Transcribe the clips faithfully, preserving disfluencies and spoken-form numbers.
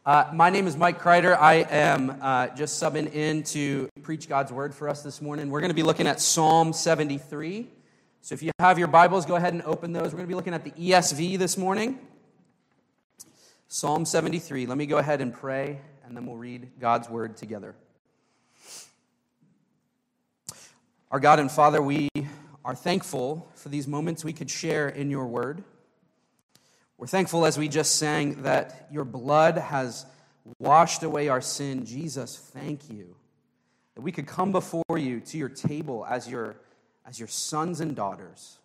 Uh, my name is Mike Kreider. I am uh, just subbing in to preach God's word for us this morning. We're going to be looking at Psalm seventy-three. So if you have your Bibles, go ahead and open those. We're going to be looking at the E S V this morning. Psalm seventy-three. Let me go ahead and pray, and then we'll read God's word together. Our God and Father, we are thankful for these moments we could share in your word. We're thankful, as we just sang, that your blood has washed away our sin. Jesus, thank you that we could come before you to your table as your, as your sons and daughters.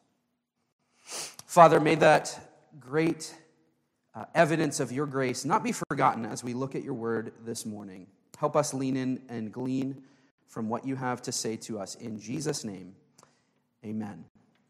Father, may that great uh, evidence of your grace not be forgotten as we look at your word this morning. Help us lean in and glean from what you have to say to us. In Jesus' name, amen.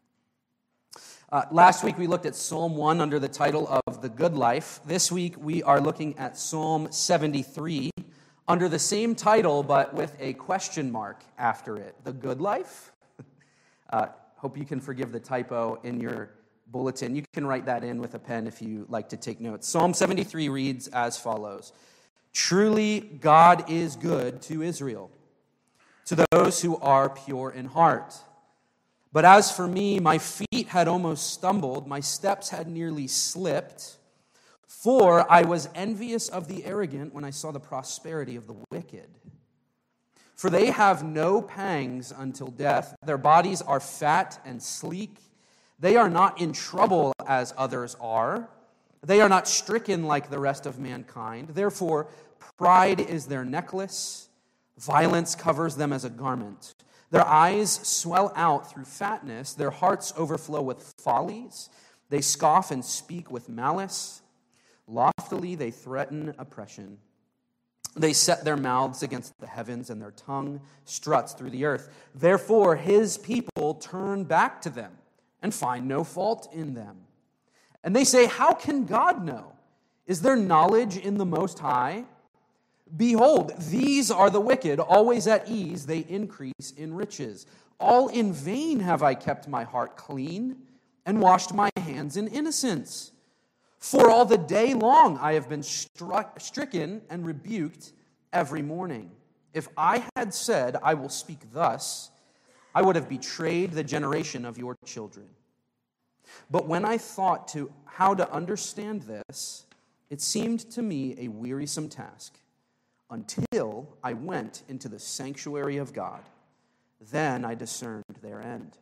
Uh, last week we looked at Psalm one under the title of The Good Life. This week we are looking at Psalm seventy-three under the same title but with a question mark after it. The Good Life? uh, hope you can forgive the typo in your bulletin. You can write that in with a pen if you like to take notes. Psalm seventy-three reads as follows. Truly God is good to Israel, to those who are pure in heart. But as for me, my feet had almost stumbled, my steps had nearly slipped, for I was envious of the arrogant when I saw the prosperity of the wicked. For they have no pangs until death, their bodies are fat and sleek, they are not in trouble as others are, they are not stricken like the rest of mankind, therefore pride is their necklace, violence covers them as a garment. Their eyes swell out through fatness. Their hearts overflow with follies. They scoff and speak with malice. Loftily they threaten oppression. They set their mouths against the heavens, and their tongue struts through the earth. Therefore his people turn back to them and find no fault in them. And they say, how can God know? Is there knowledge in the Most High? Behold, these are the wicked, always at ease, they increase in riches. All in vain have I kept my heart clean and washed my hands in innocence. For all the day long I have been struck, stricken and rebuked every morning. If I had said, I will speak thus, I would have betrayed the generation of your children. But when I thought to how to understand this, it seemed to me a wearisome task. Until I went into the sanctuary of God. Then I discerned their end.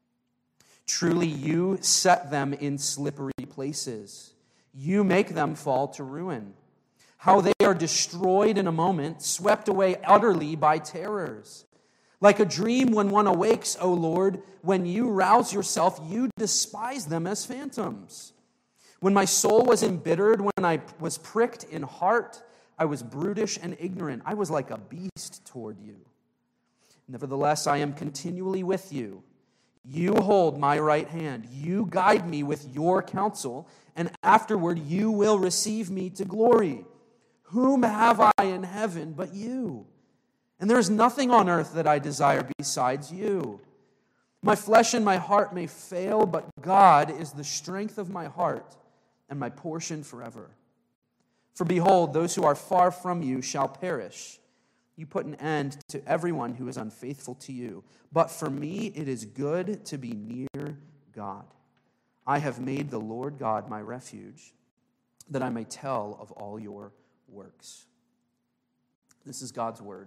Truly you set them in slippery places. You make them fall to ruin. How they are destroyed in a moment, swept away utterly by terrors. Like a dream when one awakes, O Lord, when you rouse yourself, you despise them as phantoms. When my soul was embittered, when I was pricked in heart, I was brutish and ignorant. I was like a beast toward you. Nevertheless, I am continually with you. You hold my right hand. You guide me with your counsel, and afterward you will receive me to glory. Whom have I in heaven but you? And there is nothing on earth that I desire besides you. My flesh and my heart may fail, but God is the strength of my heart and my portion forever. For behold, those who are far from you shall perish. You put an end to everyone who is unfaithful to you. But for me it is good to be near God. I have made the Lord God my refuge, that I may tell of all your works. This is God's word.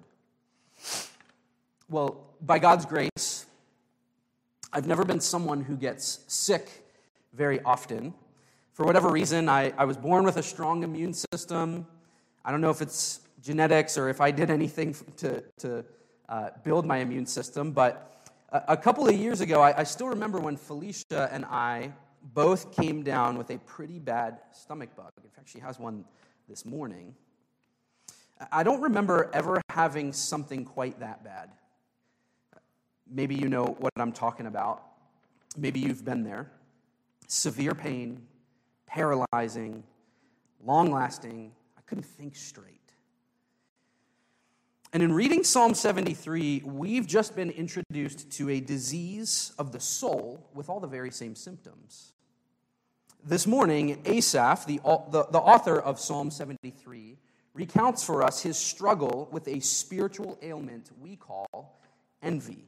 Well, by God's grace, I've never been someone who gets sick very often. For whatever reason, I, I was born with a strong immune system. I don't know if it's genetics or if I did anything to, to uh, build my immune system, but a, a couple of years ago, I, I still remember when Felicia and I both came down with a pretty bad stomach bug. In fact, she has one this morning. I don't remember ever having something quite that bad. Maybe you know what I'm talking about. Maybe you've been there. Severe pain, paralyzing, long-lasting. I couldn't think straight. And in reading Psalm seventy-three, we've just been introduced to a disease of the soul with all the very same symptoms. This morning, Asaph, the, the, the author of Psalm seventy-three, recounts for us his struggle with a spiritual ailment we call envy.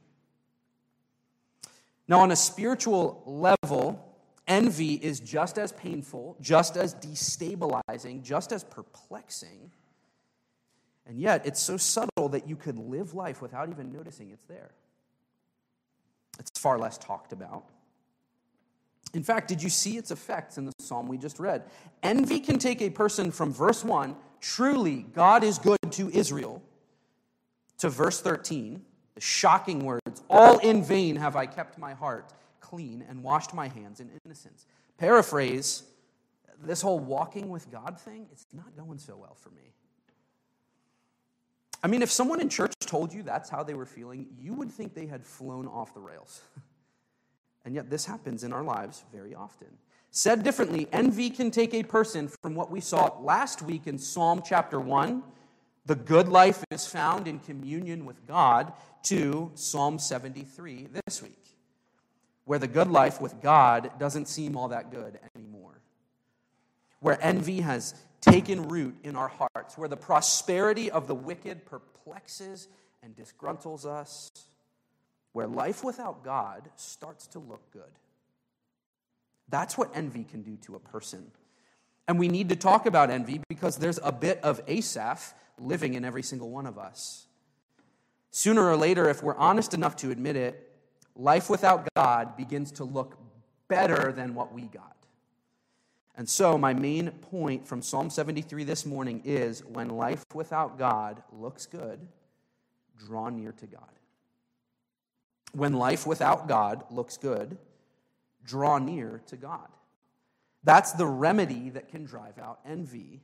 Now, on a spiritual level, envy is just as painful, just as destabilizing, just as perplexing, and yet it's so subtle that you could live life without even noticing it's there. It's far less talked about. In fact, did you see its effects in the psalm we just read? Envy can take a person from verse one, truly God is good to Israel, to verse thirteen, the shocking words, all in vain have I kept my heart clean and washed my hands in innocence. Paraphrase, this whole walking with God thing, it's not going so well for me. I mean, if someone in church told you that's how they were feeling, you would think they had flown off the rails. And yet this happens in our lives very often. Said differently, envy can take a person from what we saw last week in Psalm chapter one, the good life is found in communion with God, to Psalm seventy-three this week, where the good life with God doesn't seem all that good anymore. Where envy has taken root in our hearts, where the prosperity of the wicked perplexes and disgruntles us, where life without God starts to look good. That's what envy can do to a person. And we need to talk about envy because there's a bit of Asaph living in every single one of us. Sooner or later, if we're honest enough to admit it, life without God begins to look better than what we got. And so my main point from Psalm seventy-three this morning is, when life without God looks good, draw near to God. When life without God looks good, draw near to God. That's the remedy that can drive out envy.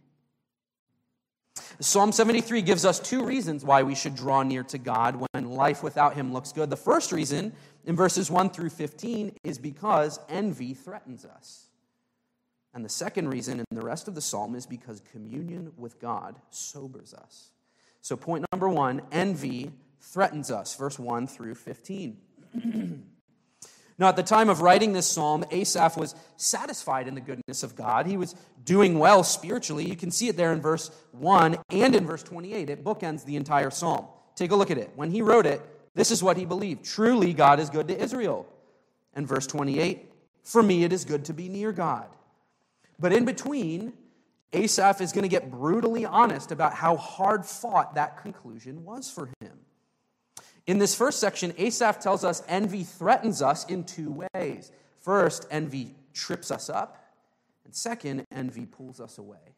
Psalm seventy-three gives us two reasons why we should draw near to God when life without him looks good. The first reason, in verses one through fifteen, is because envy threatens us. And the second reason in the rest of the psalm is because communion with God sobers us. So point number one, envy threatens us, verse one through fifteen. Now, at the time of writing this psalm, Asaph was satisfied in the goodness of God. He was doing well spiritually. You can see it there in verse one and in verse twenty-eight. It bookends the entire psalm. Take a look at it. When he wrote it, this is what he believed. Truly, God is good to Israel. And verse twenty-eight, for me it is good to be near God. But in between, Asaph is going to get brutally honest about how hard fought that conclusion was for him. In this first section, Asaph tells us envy threatens us in two ways. First, envy trips us up. And second, envy pulls us away.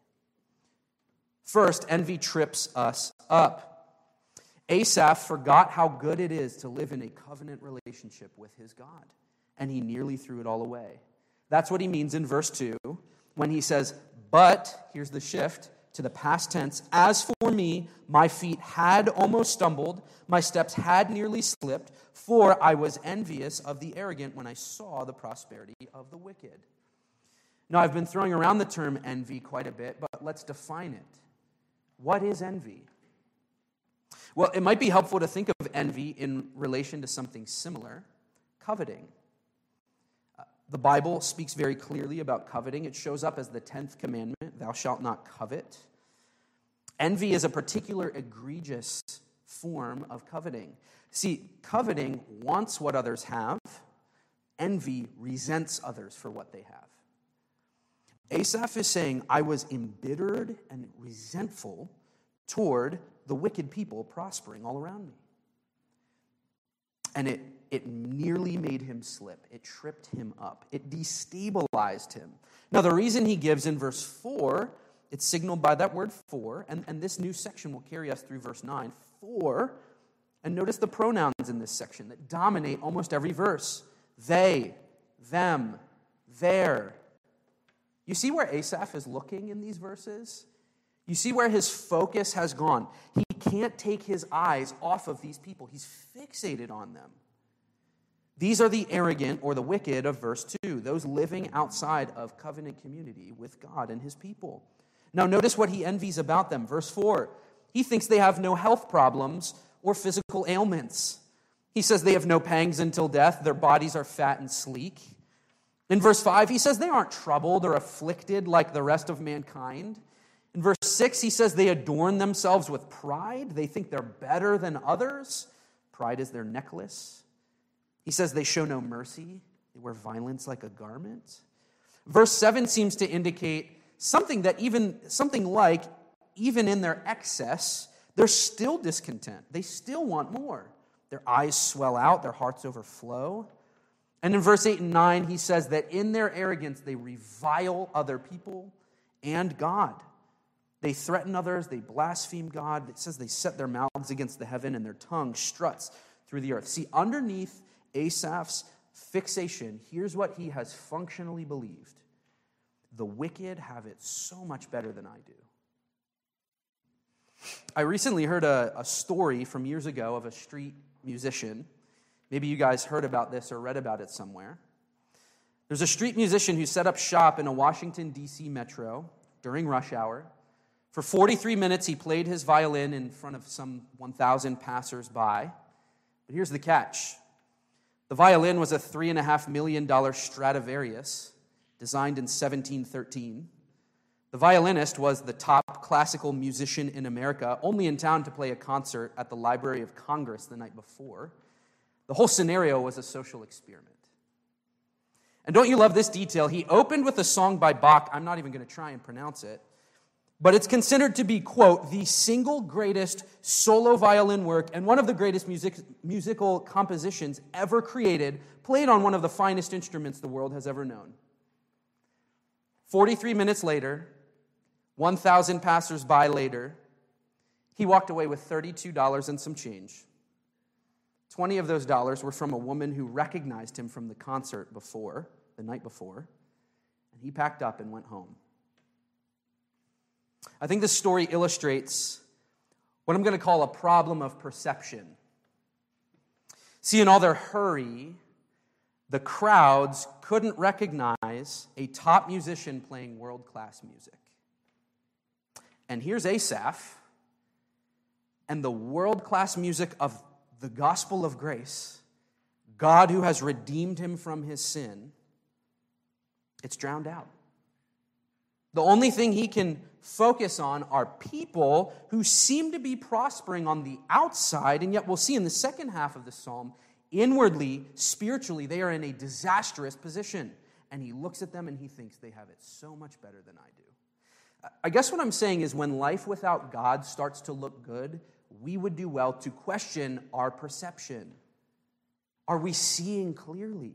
First, envy trips us up. Asaph forgot how good it is to live in a covenant relationship with his God, and he nearly threw it all away. That's what he means in verse two when he says, but, here's the shift, to the past tense, as for me, my feet had almost stumbled, my steps had nearly slipped, for I was envious of the arrogant when I saw the prosperity of the wicked. Now, I've been throwing around the term envy quite a bit, but let's define it. What is envy? Well, it might be helpful to think of envy in relation to something similar, coveting. Uh, the Bible speaks very clearly about coveting. It shows up as the tenth commandment, thou shalt not covet. Envy is a particular egregious form of coveting. See, coveting wants what others have. Envy resents others for what they have. Asaph is saying, I was embittered and resentful toward the wicked people prospering all around me. And it, it nearly made him slip. It tripped him up. It destabilized him. Now, the reason he gives in verse four, it's signaled by that word for, and, and this new section will carry us through verse nine. For, and notice the pronouns in this section that dominate almost every verse. They, them, their. You see where Asaph is looking in these verses? You see where his focus has gone. He can't take his eyes off of these people. He's fixated on them. These are the arrogant or the wicked of verse two, those living outside of covenant community with God and his people. Now notice what he envies about them. Verse four, he thinks they have no health problems or physical ailments. He says they have no pangs until death. Their bodies are fat and sleek. In verse five, he says they aren't troubled or afflicted like the rest of mankind. In verse six, he says they adorn themselves with pride. They think they're better than others. Pride is their necklace. He says they show no mercy. They wear violence like a garment. Verse seven seems to indicate something that even, something like, even in their excess, they're still discontent. They still want more. Their eyes swell out, their hearts overflow. And in verse eight and nine, he says that in their arrogance, they revile other people and God. They threaten others, they blaspheme God. It says they set their mouths against the heaven and their tongue struts through the earth. See, underneath Asaph's fixation, here's what he has functionally believed. The wicked have it so much better than I do. I recently heard a, a story from years ago of a street musician. Maybe you guys heard about this or read about it somewhere. There's a street musician who set up shop in a Washington, D C metro during rush hour. For forty-three minutes, he played his violin in front of some one thousand passers-by. But here's the catch. The violin was a three point five million dollars Stradivarius, designed in seventeen thirteen. The violinist was the top classical musician in America, only in town to play a concert at the Library of Congress the night before. The whole scenario was a social experiment. And don't you love this detail? He opened with a song by Bach. I'm not even going to try and pronounce it. But it's considered to be, quote, the single greatest solo violin work and one of the greatest music, musical compositions ever created, played on one of the finest instruments the world has ever known. forty-three minutes later, one thousand passers-by later, he walked away with thirty-two dollars and some change. twenty of those dollars were from a woman who recognized him from the concert before, the night before, and he packed up and went home. I think this story illustrates what I'm going to call a problem of perception. See, in all their hurry, the crowds couldn't recognize a top musician playing world-class music. And here's Asaph, and the world-class music of the gospel of grace, God who has redeemed him from his sin, it's drowned out. The only thing he can focus on are people who seem to be prospering on the outside, and yet we'll see in the second half of the psalm, inwardly, spiritually, they are in a disastrous position. And he looks at them and he thinks they have it so much better than I do. I guess what I'm saying is when life without God starts to look good, we would do well to question our perception. Are we seeing clearly?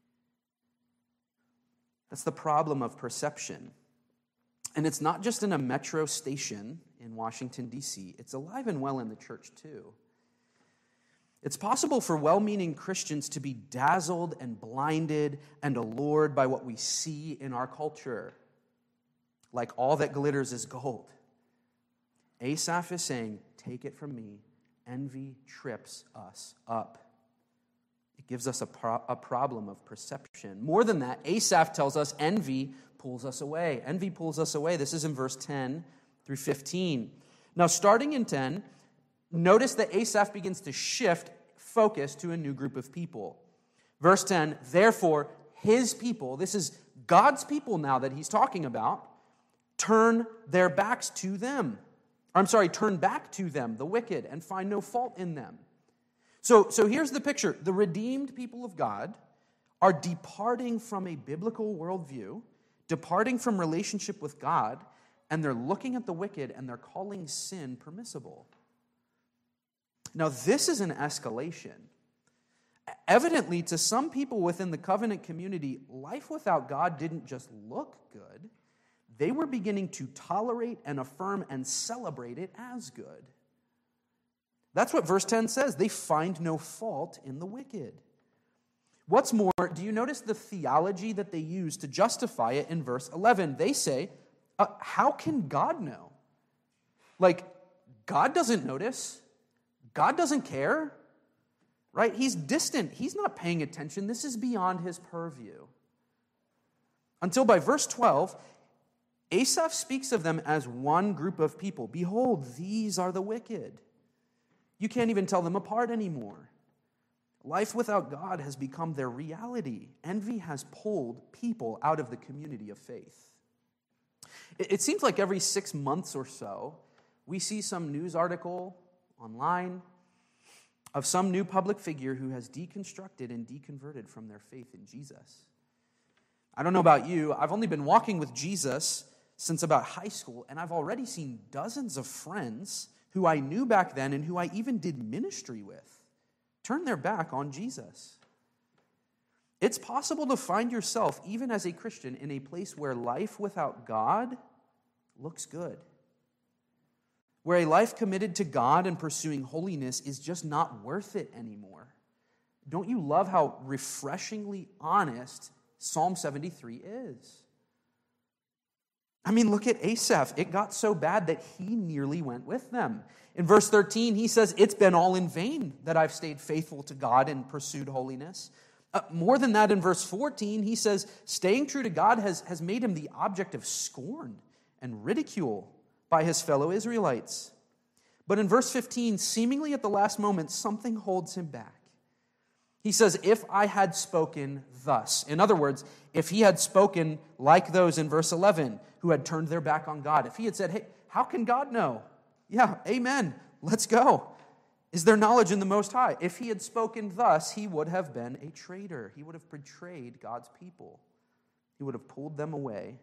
That's the problem of perception. And it's not just in a metro station in Washington, D C. It's alive and well in the church, too. It's possible for well-meaning Christians to be dazzled and blinded and allured by what we see in our culture, like all that glitters is gold. Asaph is saying, take it from me, envy trips us up. It gives us a, pro- a problem of perception. More than that, Asaph tells us envy pulls us away. Envy pulls us away. This is in verse ten through fifteen. Now, starting in ten, notice that Asaph begins to shift focus to a new group of people. Verse ten, therefore, his people, this is God's people now that he's talking about, turn their backs to them. I'm sorry, turn back to them, the wicked, and find no fault in them. So, so here's the picture. The redeemed people of God are departing from a biblical worldview, departing from relationship with God, and they're looking at the wicked and they're calling sin permissible. Now, this is an escalation. Evidently, to some people within the covenant community, life without God didn't just look good. They were beginning to tolerate and affirm and celebrate it as good. That's what verse ten says. They find no fault in the wicked. What's more, do you notice the theology that they use to justify it in verse eleven? They say, uh, how can God know? Like, God doesn't notice. God doesn't care. Right? He's distant. He's not paying attention. This is beyond his purview. Until by verse twelve, Asaph speaks of them as one group of people. Behold, these are the wicked. You can't even tell them apart anymore. Life without God has become their reality. Envy has pulled people out of the community of faith. It, it seems like every six months or so, we see some news article online of some new public figure who has deconstructed and deconverted from their faith in Jesus. I don't know about you, I've only been walking with Jesus since about high school, and I've already seen dozens of friends who I knew back then and who I even did ministry with turn their back on Jesus. It's possible to find yourself, even as a Christian, in a place where life without God looks good, where a life committed to God and pursuing holiness is just not worth it anymore. Don't you love how refreshingly honest Psalm seventy-three is? I mean, look at Asaph. It got so bad that he nearly went with them. In verse thirteen, he says, "It's been all in vain that I've stayed faithful to God and pursued holiness." Uh, more than that, in verse fourteen, he says, staying true to God has, has made him the object of scorn and ridicule by his fellow Israelites. But in verse fifteen, seemingly at the last moment, something holds him back. He says, "If I had spoken thus." In other words, if he had spoken like those in verse eleven who had turned their back on God, if he had said, "Hey, how can God know?" Yeah, amen, let's go. Is there knowledge in the Most High? If he had spoken thus, he would have been a traitor. He would have betrayed God's people. He would have pulled them away.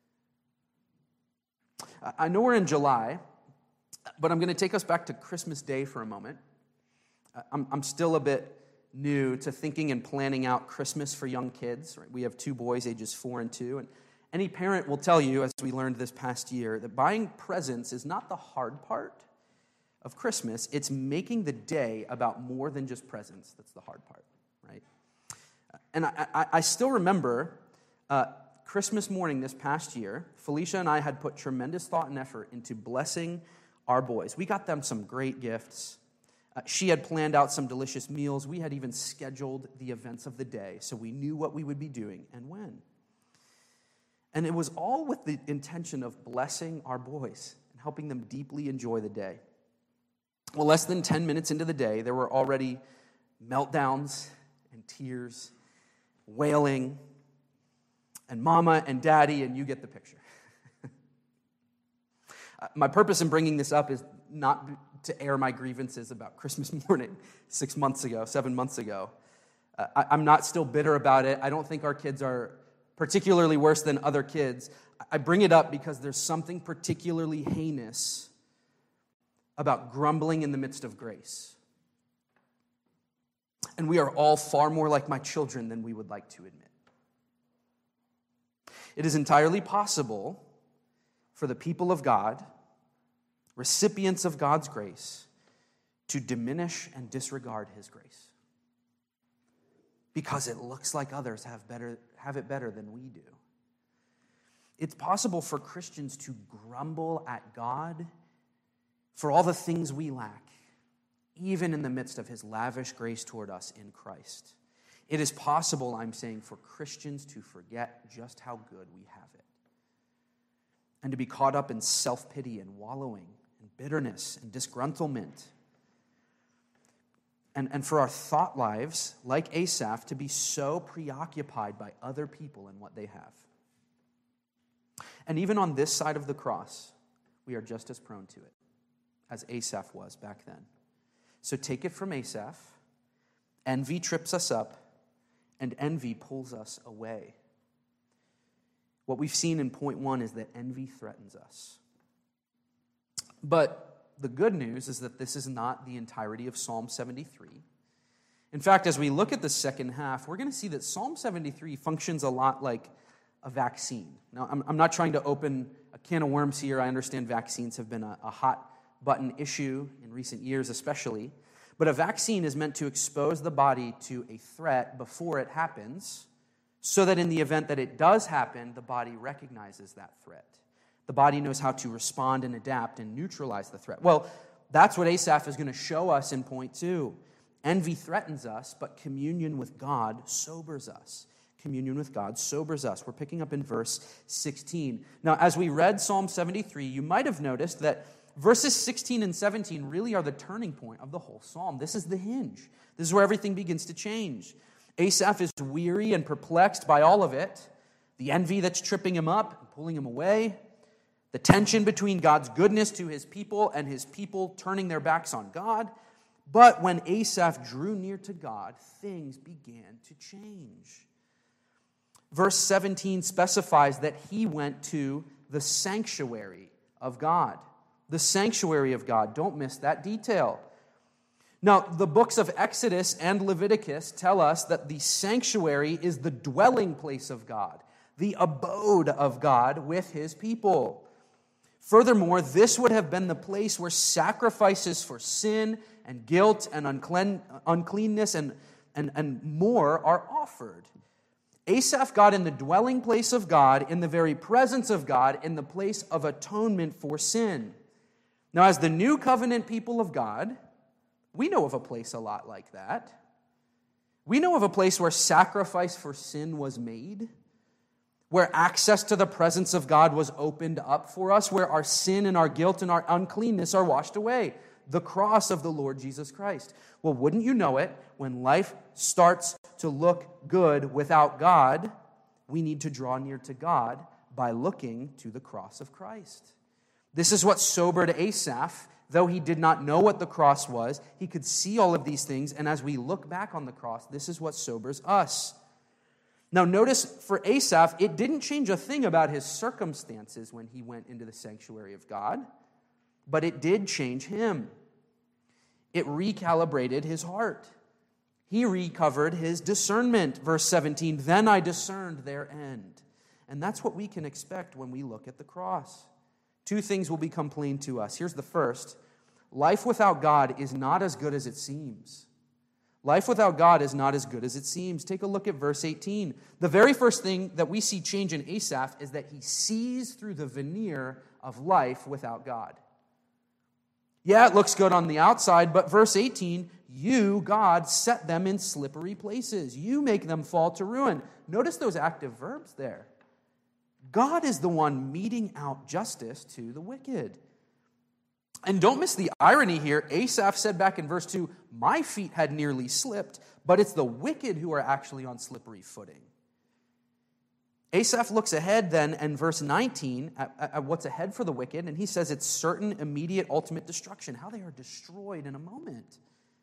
I know we're in July, but I'm going to take us back to Christmas Day for a moment. I'm, I'm still a bit new to thinking and planning out Christmas for young kids. Right? We have two boys, ages four and two, and any parent will tell you, as we learned this past year, that buying presents is not the hard part of Christmas. It's making the day about more than just presents that's the hard part, right? And I, I, I still remember uh, Christmas morning this past year, Felicia and I had put tremendous thought and effort into blessing our boys. We got them some great gifts. Uh, she had planned out some delicious meals. We had even scheduled the events of the day, so we knew what we would be doing and when. And it was all with the intention of blessing our boys and helping them deeply enjoy the day. Well, less than ten minutes into the day, there were already meltdowns and tears, wailing, and mama and daddy, and you get the picture. uh, my purpose in bringing this up is not to air my grievances about Christmas morning six months ago, seven months ago. Uh, I, I'm not still bitter about it. I don't think our kids are particularly worse than other kids. I bring it up because there's something particularly heinous about grumbling in the midst of grace. And we are all far more like my children than we would like to admit. It is entirely possible for the people of God, recipients of God's grace, to diminish and disregard his grace because it looks like others have better have it better than we do. It's possible for Christians to grumble at God for all the things we lack, even in the midst of his lavish grace toward us in Christ. It is possible, I'm saying, for Christians to forget just how good we have it and to be caught up in self-pity and wallowing and bitterness and disgruntlement. And, and for our thought lives, like Asaph, to be so preoccupied by other people and what they have. And even on this side of the cross, we are just as prone to it as Asaph was back then. So take it from Asaph. Envy trips us up, and envy pulls us away. What we've seen in point one is that envy threatens us. But the good news is that this is not the entirety of Psalm seventy-three. In fact, as we look at the second half, we're going to see that Psalm seventy-three functions a lot like a vaccine. Now, I'm, I'm not trying to open a can of worms here. I understand vaccines have been a, a hot button issue in recent years especially. But a vaccine is meant to expose the body to a threat before it happens, so that in the event that it does happen, the body recognizes that threat. The body knows how to respond and adapt and neutralize the threat. Well, that's what Asaph is going to show us in point two. Envy threatens us, but communion with God sobers us. Communion with God sobers us. We're picking up in verse sixteen. Now, as we read Psalm seventy-three, you might have noticed that verses sixteen and seventeen really are the turning point of the whole psalm. This is the hinge. This is where everything begins to change. Asaph is weary and perplexed by all of it. The envy that's tripping him up and pulling him away. The tension between God's goodness to his people and his people turning their backs on God. But when Asaph drew near to God, things began to change. Verse seventeen specifies that he went to the sanctuary of God. The sanctuary of God. Don't miss that detail. Now, the books of Exodus and Leviticus tell us that the sanctuary is the dwelling place of God, the abode of God with his people. Furthermore, this would have been the place where sacrifices for sin and guilt and unclean, uncleanness and, and, and more are offered. Asaph got in the dwelling place of God, in the very presence of God, in the place of atonement for sin. Now, as the new covenant people of God, we know of a place a lot like that. We know of a place where sacrifice for sin was made, where access to the presence of God was opened up for us, where our sin and our guilt and our uncleanness are washed away. The cross of the Lord Jesus Christ. Well, wouldn't you know it, when life starts to look good without God, we need to draw near to God by looking to the cross of Christ. This is what sobered Asaph. Though he did not know what the cross was, he could see all of these things, and as we look back on the cross, this is what sobers us. Now notice, for Asaph, it didn't change a thing about his circumstances when he went into the sanctuary of God, but it did change him. It recalibrated his heart. He recovered his discernment. Verse seventeen, then I discerned their end. And that's what we can expect when we look at the cross. Two things will become plain to us. Here's the first. Life without God is not as good as it seems. Life without God is not as good as it seems. Take a look at verse eighteen. The very first thing that we see change in Asaph is that he sees through the veneer of life without God. Yeah, it looks good on the outside, but verse eighteen, you, God, set them in slippery places. You make them fall to ruin. Notice those active verbs there. God is the one meting out justice to the wicked. And don't miss the irony here. Asaph said back in verse two, my feet had nearly slipped, but it's the wicked who are actually on slippery footing. Asaph looks ahead then in verse nineteen at, at what's ahead for the wicked, and he says it's certain, immediate, ultimate destruction, how they are destroyed in a moment.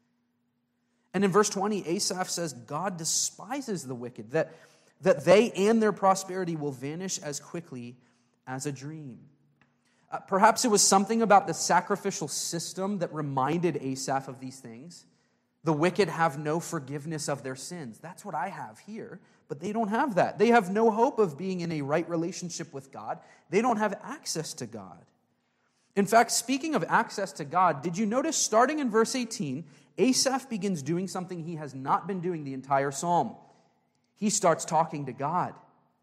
And in verse twenty, Asaph says God despises the wicked, that that they and their prosperity will vanish as quickly as a dream. Uh, perhaps it was something about the sacrificial system that reminded Asaph of these things. The wicked have no forgiveness of their sins. That's what I have here, but they don't have that. They have no hope of being in a right relationship with God. They don't have access to God. In fact, speaking of access to God, did you notice starting in verse eighteen, Asaph begins doing something he has not been doing the entire psalm. He starts talking to God.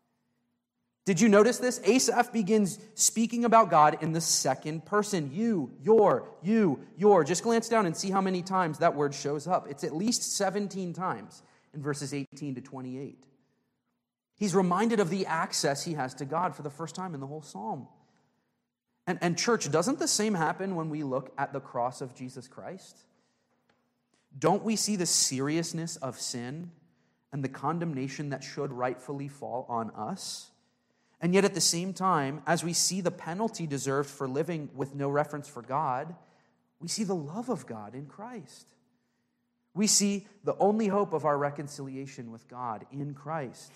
Did you notice this? Asaph begins speaking about God in the second person. You, your, you, your. Just glance down and see how many times that word shows up. It's at least seventeen times in verses eighteen to twenty-eight. He's reminded of the access he has to God for the first time in the whole psalm. And, and church, doesn't the same happen when we look at the cross of Jesus Christ? Don't we see the seriousness of sin and the condemnation that should rightfully fall on us? And yet at the same time, as we see the penalty deserved for living with no reference for God, we see the love of God in Christ. We see the only hope of our reconciliation with God in Christ.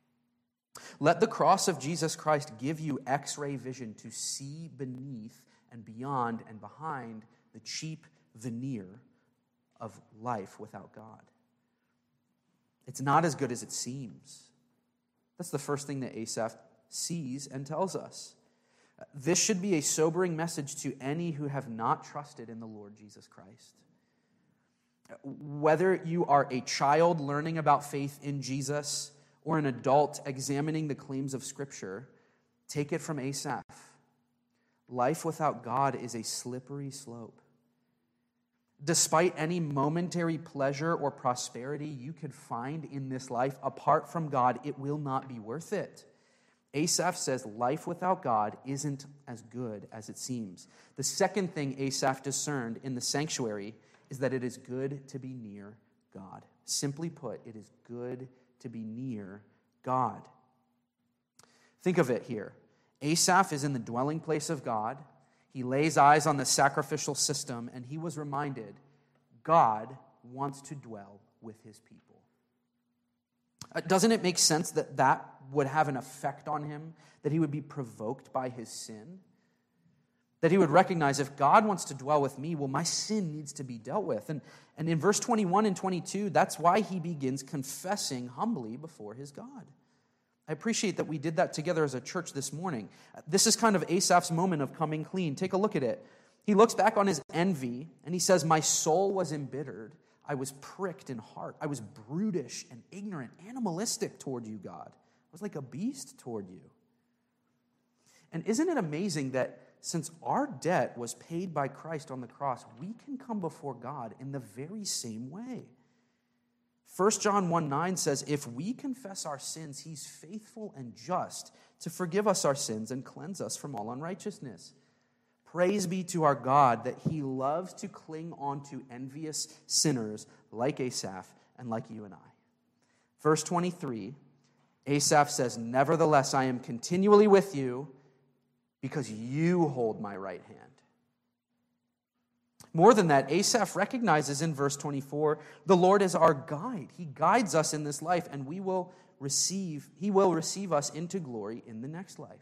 Let the cross of Jesus Christ give you X-ray vision to see beneath and beyond and behind the cheap veneer of life without God. It's not as good as it seems. That's the first thing that Asaph sees and tells us. This should be a sobering message to any who have not trusted in the Lord Jesus Christ. Whether you are a child learning about faith in Jesus or an adult examining the claims of Scripture, take it from Asaph. Life without God is a slippery slope. Despite any momentary pleasure or prosperity you could find in this life, apart from God, it will not be worth it. Asaph says life without God isn't as good as it seems. The second thing Asaph discerned in the sanctuary is that it is good to be near God. Simply put, it is good to be near God. Think of it here. Asaph is in the dwelling place of God. He lays eyes on the sacrificial system, and he was reminded God wants to dwell with his people. Uh, doesn't it make sense that that would have an effect on him, that he would be provoked by his sin? That he would recognize, if God wants to dwell with me, well, my sin needs to be dealt with. And, and in verse twenty-one and twenty-two, that's why he begins confessing humbly before his God. I appreciate that we did that together as a church this morning. This is kind of Asaph's moment of coming clean. Take a look at it. He looks back on his envy, and he says, my soul was embittered. I was pricked in heart. I was brutish and ignorant, animalistic toward you, God. I was like a beast toward you. And isn't it amazing that since our debt was paid by Christ on the cross, we can come before God in the very same way? First John one nine says, if we confess our sins, he's faithful and just to forgive us our sins and cleanse us from all unrighteousness. Praise be to our God that he loves to cling on to envious sinners like Asaph and like you and I. Verse twenty-three, Asaph says, nevertheless, I am continually with you, because you hold my right hand. More than that, Asaph recognizes in verse twenty-four, the Lord is our guide. He guides us in this life, and we will receive, he will receive us into glory in the next life.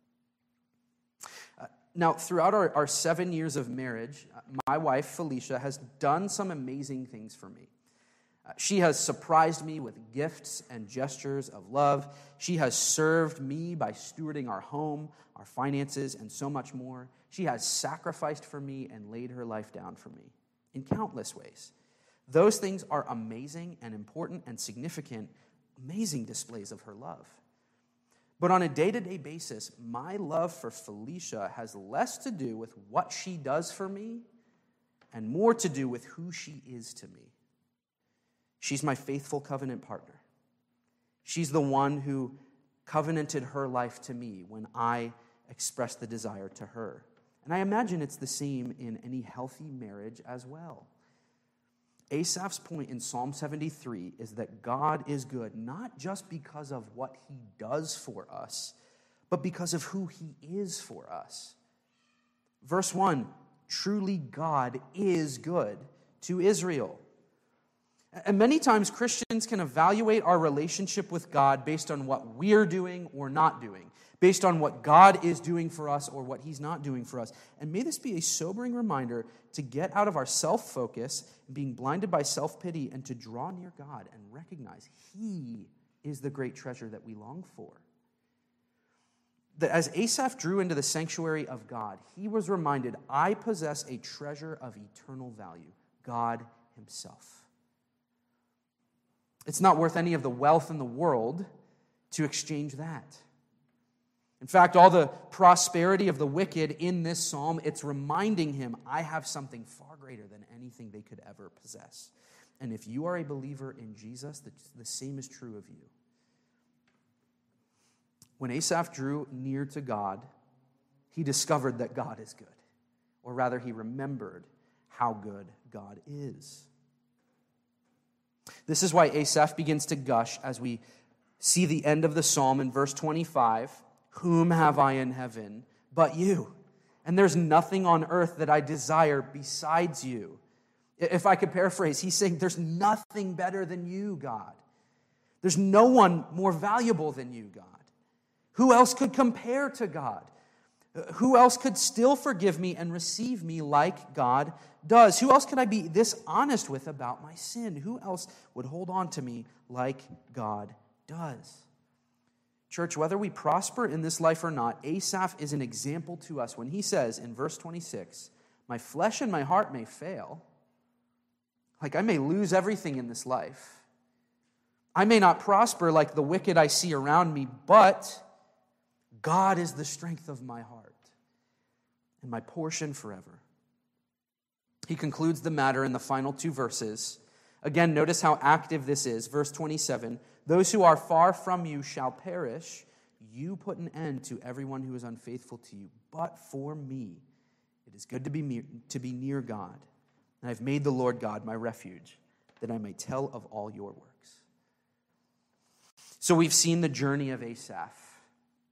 Uh, now, throughout our, our seven years of marriage, my wife, Felicia, has done some amazing things for me. Uh, she has surprised me with gifts and gestures of love. She has served me by stewarding our home, our finances, and so much more. She has sacrificed for me and laid her life down for me in countless ways. Those things are amazing and important and significant, amazing displays of her love. But on a day-to-day basis, my love for Felicia has less to do with what she does for me and more to do with who she is to me. She's my faithful covenant partner. She's the one who covenanted her life to me when I expressed the desire to her. And I imagine it's the same in any healthy marriage as well. Asaph's point in Psalm seventy-three is that God is good, not just because of what he does for us, but because of who he is for us. Verse one, truly God is good to Israel. And many times Christians can evaluate our relationship with God based on what we're doing or not doing, based on what God is doing for us or what he's not doing for us. And may this be a sobering reminder to get out of our self-focus, being blinded by self-pity, and to draw near God and recognize he is the great treasure that we long for. That as Asaph drew into the sanctuary of God, he was reminded, I possess a treasure of eternal value, God himself. It's not worth any of the wealth in the world to exchange that. In fact, all the prosperity of the wicked in this psalm, it's reminding him, I have something far greater than anything they could ever possess. And if you are a believer in Jesus, the, the same is true of you. When Asaph drew near to God, he discovered that God is good. Or rather, he remembered how good God is. This is why Asaph begins to gush as we see the end of the psalm in verse twenty-five. Whom have I in heaven but you? And there's nothing on earth that I desire besides you. If I could paraphrase, he's saying there's nothing better than you, God. There's no one more valuable than you, God. Who else could compare to God? Who else could still forgive me and receive me like God does? Who else could I be this honest with about my sin? Who else would hold on to me like God does? Church, whether we prosper in this life or not, Asaph is an example to us when he says in verse twenty-six, my flesh and my heart may fail. Like I may lose everything in this life. I may not prosper like the wicked I see around me, but God is the strength of my heart and my portion forever. He concludes the matter in the final two verses. Again, notice how active this is. Verse twenty-seven, those who are far from you shall perish. You put an end to everyone who is unfaithful to you. But for me, it is good to be near, to be near God. And I've made the Lord God my refuge, that I may tell of all your works. So we've seen the journey of Asaph.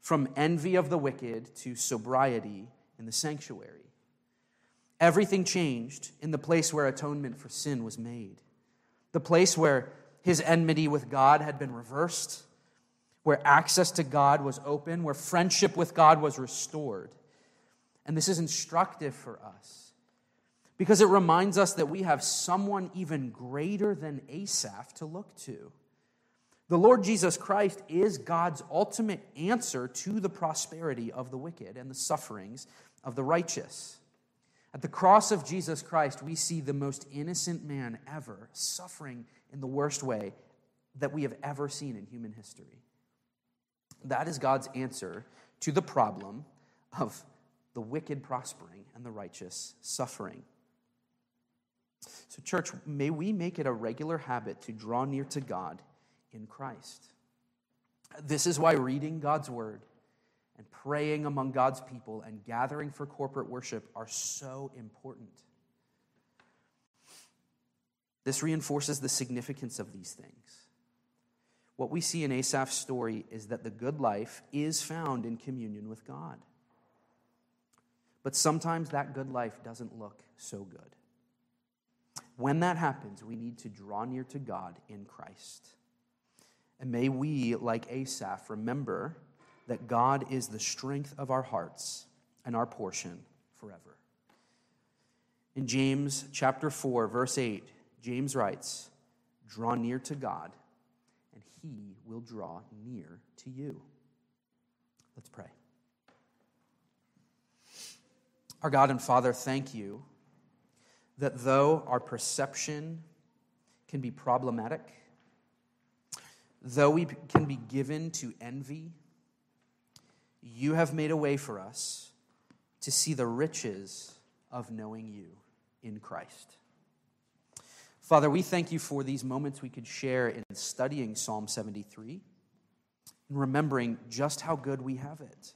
from envy of the wicked to sobriety in the sanctuary. Everything changed in the place where atonement for sin was made, the place where his enmity with God had been reversed, where access to God was open, where friendship with God was restored. And this is instructive for us because it reminds us that we have someone even greater than Asaph to look to. The Lord Jesus Christ is God's ultimate answer to the prosperity of the wicked and the sufferings of the righteous. At the cross of Jesus Christ, we see the most innocent man ever suffering in the worst way that we have ever seen in human history. That is God's answer to the problem of the wicked prospering and the righteous suffering. So, church, may we make it a regular habit to draw near to God in Christ. This is why reading God's word and praying among God's people and gathering for corporate worship are so important. This reinforces the significance of these things. What we see in Asaph's story is that the good life is found in communion with God. But sometimes that good life doesn't look so good. When that happens, we need to draw near to God in Christ. And may we, like Asaph, remember that God is the strength of our hearts and our portion forever. In James chapter four, verse eight, James writes, "Draw near to God, and he will draw near to you." Let's pray. Our God and Father, thank you that though our perception can be problematic, though we can be given to envy, you have made a way for us to see the riches of knowing you in Christ. Father, we thank you for these moments we could share in studying Psalm seventy-three and remembering just how good we have it.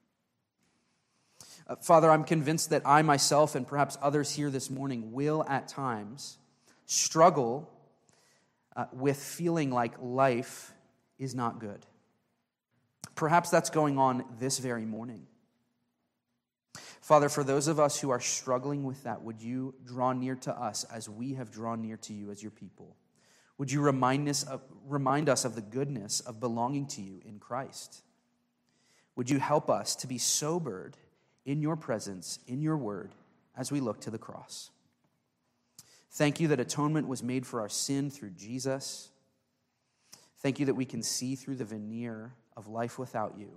Uh, Father, I'm convinced that I myself and perhaps others here this morning will at times struggle uh, with feeling like life is not good. Perhaps that's going on this very morning. Father, for those of us who are struggling with that, would you draw near to us as we have drawn near to you as your people? Would you remind us of, remind us of the goodness of belonging to you in Christ? Would you help us to be sobered in your presence, in your word, as we look to the cross? Thank you that atonement was made for our sin through Jesus. Thank you that we can see through the veneer of life without you.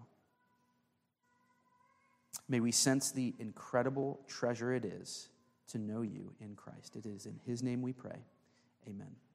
May we sense the incredible treasure it is to know you in Christ. It is in his name we pray. Amen.